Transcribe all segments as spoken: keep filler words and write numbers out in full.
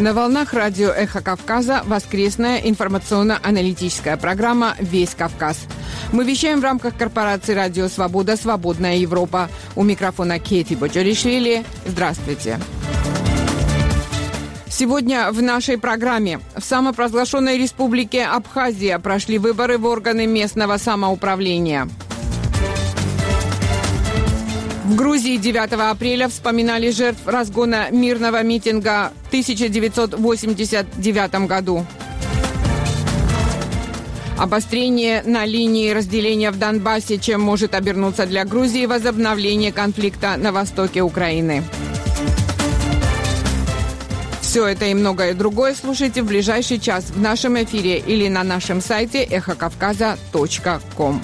На волнах радио «Эхо Кавказа» воскресная информационно-аналитическая программа «Весь Кавказ». Мы вещаем в рамках корпорации «Радио Свобода. Свободная Европа». У микрофона Кети Боджоришвили. Здравствуйте. Сегодня в нашей программе в самопровозглашенной республике Абхазия прошли выборы в органы местного самоуправления. В Грузии девятого апреля вспоминали жертв разгона мирного митинга в тысяча девятьсот восемьдесят девятом году. Обострение на линии разделения в Донбассе, чем может обернуться для Грузии возобновление конфликта на востоке Украины. Все это и многое другое слушайте в ближайший час в нашем эфире или на нашем сайте эхо кавказа точка ком.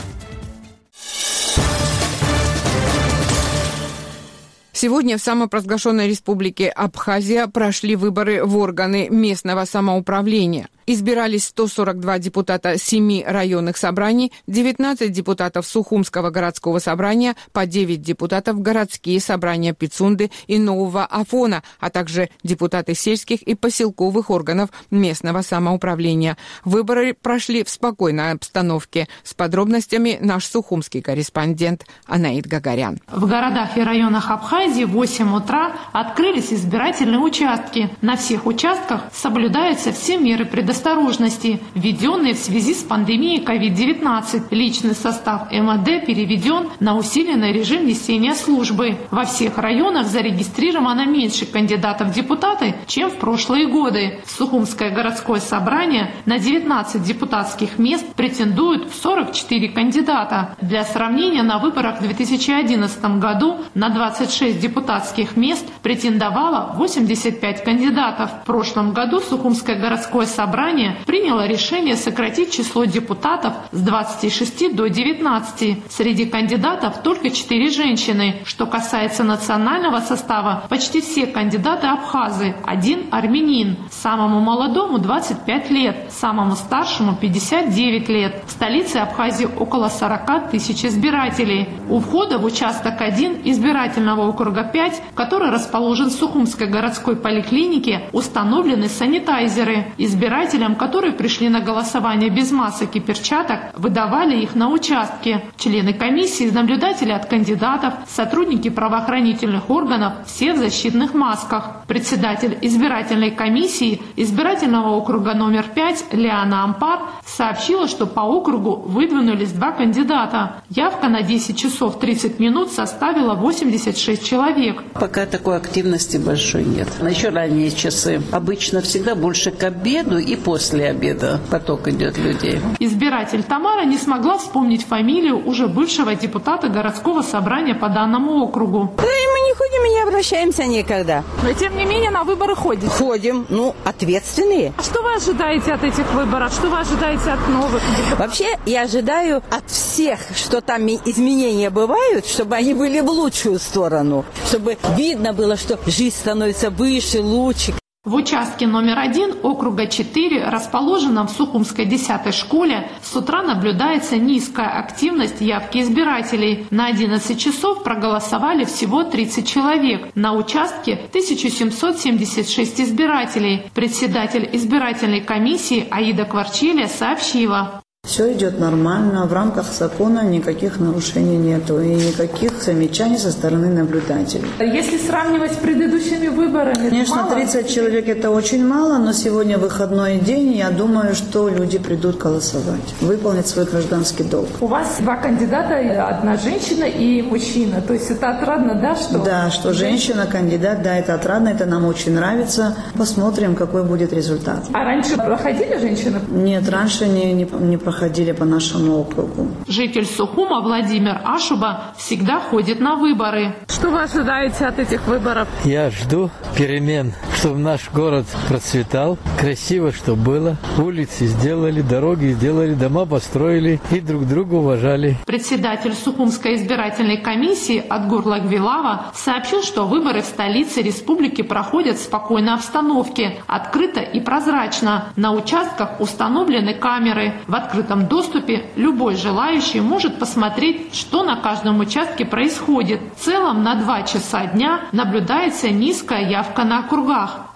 Сегодня в самопровозглашенной республике Абхазия прошли выборы в органы местного самоуправления. Избирались сто сорок два депутата семи районных собраний, девятнадцать депутатов Сухумского городского собрания, по девять депутатов городские собрания Пицунды и Нового Афона, а также депутаты сельских и поселковых органов местного самоуправления. Выборы прошли в спокойной обстановке. С подробностями наш сухумский корреспондент Анаид Гагарян. В городах и районах Абхазии в восемь утра открылись избирательные участки. На всех участках соблюдаются все меры предосторожности. Осторожности, введенные в связи с пандемией ковид девятнадцать. Личный состав МВД переведен на усиленный режим несения службы. Во всех районах зарегистрировано меньше кандидатов в депутаты, чем в прошлые годы. Сухумское городское собрание на девятнадцать депутатских мест претендует сорок четыре кандидата. Для сравнения, на выборах в две тысячи одиннадцатом году на двадцать шесть депутатских мест претендовало восемьдесят пять кандидатов. В прошлом году Сухумское городское собрание приняло решение сократить число депутатов с двадцати шести до девятнадцати. Среди кандидатов только четыре женщины. Что касается национального состава, почти все кандидаты абхазы, один армянин. Самому молодому двадцать пять лет, самому старшему пятьдесят девять лет. В столице Абхазии около сорока тысяч избирателей. У входа в участок один избирательного округа пять, который расположен в Сухумской городской поликлинике, установлены санитайзеры. Избиратели, которые пришли на голосование без масок и перчаток, выдавали их на участке. Члены комиссии, наблюдатели от кандидатов, сотрудники правоохранительных органов, все в защитных масках. Председатель избирательной комиссии избирательного округа номер пять Лиана Ампар сообщила, что по округу выдвинулись два кандидата. Явка на десять часов тридцать минут составила восемьдесят шесть человек. Пока такой активности большой нет. Еще ранние часы. Обычно всегда больше к обеду и после обеда поток идет людей. Избиратель Тамара не смогла вспомнить фамилию уже бывшего депутата городского собрания по данному округу. Да и мы не ходим и не обращаемся никогда. Но тем не менее на выборы ходите. Ходим, ну, ответственные. А что вы ожидаете от этих выборов? Что вы ожидаете от новых депутатов? Вообще, я ожидаю от всех, что там изменения бывают, чтобы они были в лучшую сторону. Чтобы видно было, что жизнь становится выше, лучше. В участке номер один округа четыре, расположенном в Сухумской десятой школе, с утра наблюдается низкая активность явки избирателей. На одиннадцать часов проголосовали всего тридцать человек. На участке тысяча семьсот семьдесят шесть избирателей. Председатель избирательной комиссии Аида Кварчелия сообщила: все идет нормально, в рамках закона никаких нарушений нету и никаких замечаний со стороны наблюдателей. Если сравнивать с предыдущими выборами, конечно, тридцать человек это очень мало, но сегодня выходной день, я думаю, что люди придут голосовать, выполнить свой гражданский долг. У вас два кандидата, одна женщина и мужчина, то есть это отрадно, да? Что... Да, что женщина кандидат, да, это отрадно, это нам очень нравится. Посмотрим, какой будет результат. А раньше проходили женщины? Нет, раньше не, не, не проходили. Проходили по нашему округу. Житель Сухума Владимир Ашуба всегда ходит на выборы. Что вы ожидаете от этих выборов? Я жду перемен, чтобы наш город процветал, красиво, чтобы было. Улицы сделали, дороги сделали, дома построили и друг друга уважали. Председатель Сухумской избирательной комиссии Адгур Лагвилава сообщил, что выборы в столице республики проходят в спокойной обстановке, открыто и прозрачно. На участках установлены камеры. В открытом доступе любой желающий может посмотреть, что на каждом участке происходит. В целом на два часа дня наблюдается низкая явка на округах.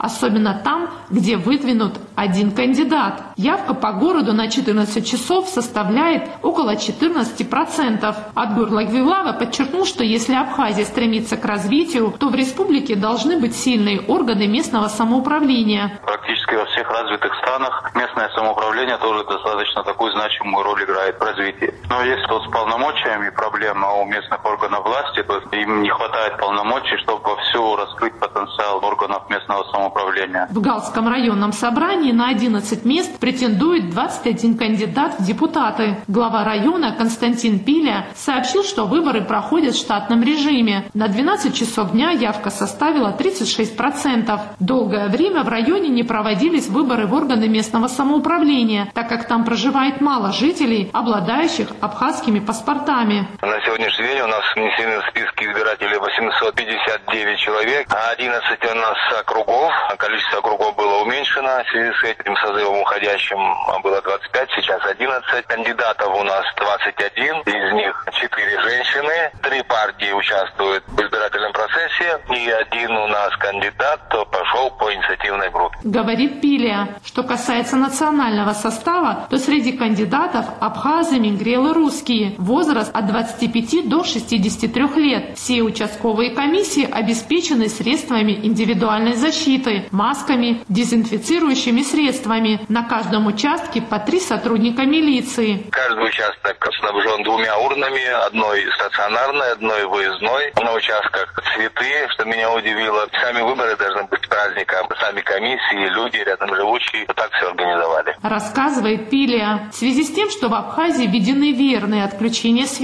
особенно там, где выдвинут один кандидат. Явка по городу на четырнадцать часов составляет около четырнадцати процентов. Адгур Лагвилава подчеркнул, что если Абхазия стремится к развитию, то в республике должны быть сильные органы местного самоуправления. Практически во всех развитых странах местное самоуправление тоже достаточно такую значимую роль играет в развитии. Но есть тут с полномочиями проблема у местных органов власти, то есть им не хватает полномочий, чтобы вовсю раскрыть потенциал органов местного самоуправления. В Галском районном собрании на одиннадцать мест претендует двадцать один кандидат в депутаты. Глава района Константин Пиля сообщил, что выборы проходят в штатном режиме. На двенадцать часов дня явка составила тридцать шесть процентов. Долгое время в районе не проводились выборы в органы местного самоуправления, так как там проживает мало жителей, обладающих абхазскими паспортами. На сегодняшний день у нас внесены в списки избирателей восемьсот пятьдесят девять человек, а одиннадцать у нас округов. Количество округов было уменьшено. В связи с этим созывом уходящим было двадцать пять, сейчас одиннадцать. Кандидатов у нас двадцать один, из них четыре женщины. Три партии участвуют в избирательном процессе, и один у нас кандидат пошел по инициативной группе. Говорит Пилия. Что касается национального состава, то среди кандидатов абхазы, мингрелы, русские. Возраст от двадцати пяти до шестидесяти трёх лет. Все участковые комиссии обеспечены средствами индивидуальной защиты, масками, дезинфицирующими средствами. На каждом участке по три сотрудника милиции. Каждый участок снабжен двумя урнами, одной стационарной, одной выездной. На участках цветы, что меня удивило. Сами выборы должны быть праздником. Сами комиссии, люди рядом живущие, так все организовали. Рассказывает Пилия. В связи с тем, что в Абхазии введены верные отключения света,